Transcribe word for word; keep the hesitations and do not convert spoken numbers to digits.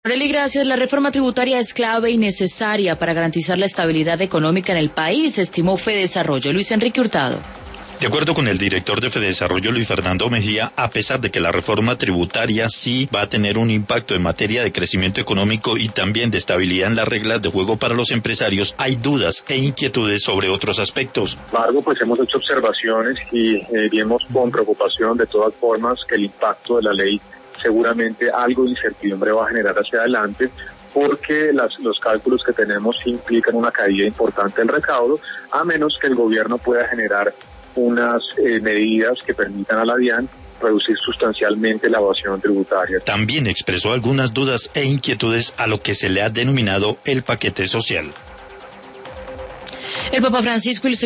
Eli, gracias. La reforma tributaria es clave y necesaria para garantizar la estabilidad económica en el país, estimó Fedesarrollo. Luis Enrique Hurtado. De acuerdo con el director de Fedesarrollo, Luis Fernando Mejía, a pesar de que la reforma tributaria sí va a tener un impacto en materia de crecimiento económico y también de estabilidad en las reglas de juego para los empresarios, hay dudas e inquietudes sobre otros aspectos. Sin embargo, pues hemos hecho observaciones y eh, vemos con preocupación de todas formas que el impacto de la ley seguramente algo de incertidumbre va a generar hacia adelante, porque las, los cálculos que tenemos implican una caída importante del recaudo, a menos que el gobierno pueda generar unas eh, medidas que permitan a la DIAN reducir sustancialmente la evasión tributaria. También expresó algunas dudas e inquietudes a lo que se le ha denominado el paquete social. El Papa Francisco y el